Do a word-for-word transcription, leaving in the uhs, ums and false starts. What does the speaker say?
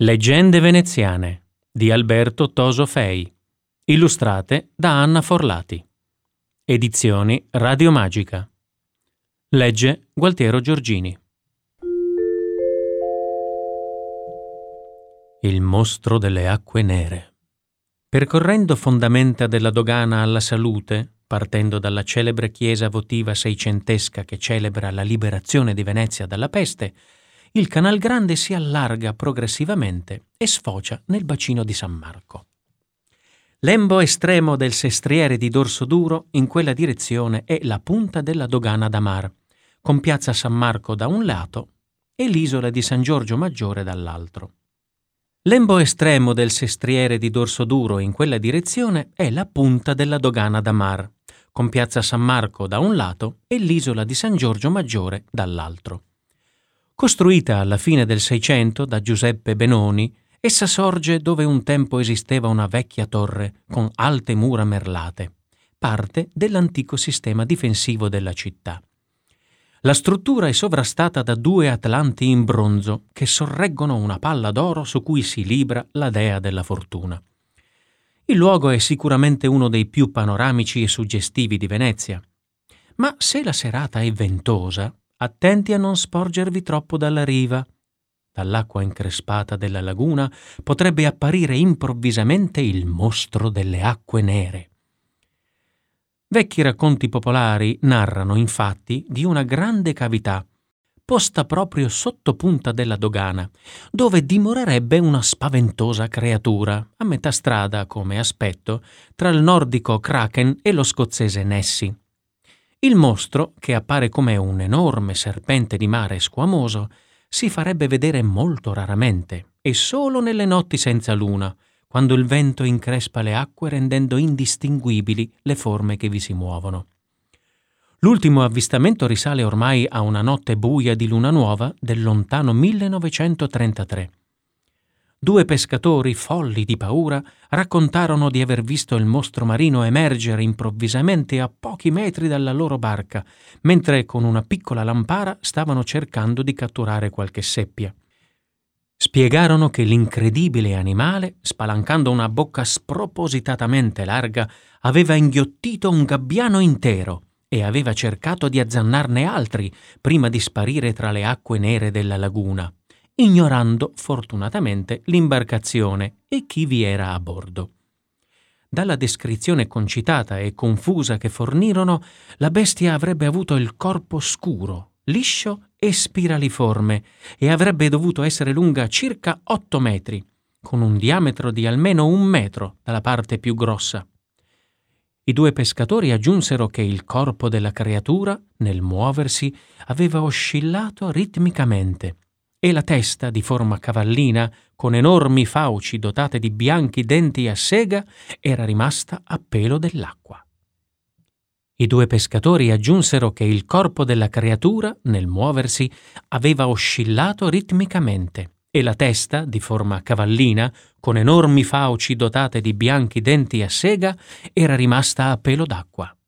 Leggende veneziane di Alberto Toso Fei, illustrate da Anna Forlati. Edizioni Radio Magica. Legge Gualtiero Giorgini. Il mostro delle acque nere. Percorrendo fondamenta della dogana alla salute, partendo dalla celebre chiesa votiva seicentesca che celebra la liberazione di Venezia dalla peste, il Canal Grande si allarga progressivamente e sfocia nel bacino di San Marco. Lembo estremo del sestriere di Dorsoduro in quella direzione è la punta della dogana da Mar, con piazza San Marco da un lato e l'isola di San Giorgio Maggiore dall'altro. Lembo estremo del sestriere di Dorsoduro in quella direzione è la punta della dogana da Mar, con piazza San Marco da un lato e l'isola di San Giorgio Maggiore dall'altro. Costruita alla fine del Seicento da Giuseppe Benoni, essa sorge dove un tempo esisteva una vecchia torre con alte mura merlate, parte dell'antico sistema difensivo della città. La struttura è sovrastata da due atlanti in bronzo che sorreggono una palla d'oro su cui si libra la dea della fortuna. Il luogo è sicuramente uno dei più panoramici e suggestivi di Venezia. Ma se la serata è ventosa, attenti a non sporgervi troppo dalla riva. Dall'acqua increspata della laguna potrebbe apparire improvvisamente il mostro delle acque nere. Vecchi racconti popolari narrano infatti di una grande cavità, posta proprio sotto punta della dogana, dove dimorerebbe una spaventosa creatura, a metà strada come aspetto, tra il nordico Kraken e lo scozzese Nessie. Il mostro, che appare come un enorme serpente di mare squamoso, si farebbe vedere molto raramente e solo nelle notti senza luna, quando il vento increspa le acque rendendo indistinguibili le forme che vi si muovono. L'ultimo avvistamento risale ormai a una notte buia di luna nuova del lontano millenovecentotrentatré. Due pescatori, folli di paura, raccontarono di aver visto il mostro marino emergere improvvisamente a pochi metri dalla loro barca, mentre con una piccola lampara stavano cercando di catturare qualche seppia. Spiegarono che l'incredibile animale, spalancando una bocca spropositatamente larga, aveva inghiottito un gabbiano intero e aveva cercato di azzannarne altri prima di sparire tra le acque nere della laguna, ignorando fortunatamente l'imbarcazione e chi vi era a bordo. Dalla descrizione concitata e confusa che fornirono, la bestia avrebbe avuto il corpo scuro, liscio e spiraliforme e avrebbe dovuto essere lunga circa otto metri, con un diametro di almeno un metro dalla parte più grossa. I due pescatori aggiunsero che il corpo della creatura, nel muoversi, aveva oscillato ritmicamente e la testa, di forma cavallina, con enormi fauci dotate di bianchi denti a sega, era rimasta a pelo dell'acqua. I due pescatori aggiunsero che il corpo della creatura, nel muoversi, aveva oscillato ritmicamente e la testa, di forma cavallina, con enormi fauci dotate di bianchi denti a sega, era rimasta a pelo d'acqua.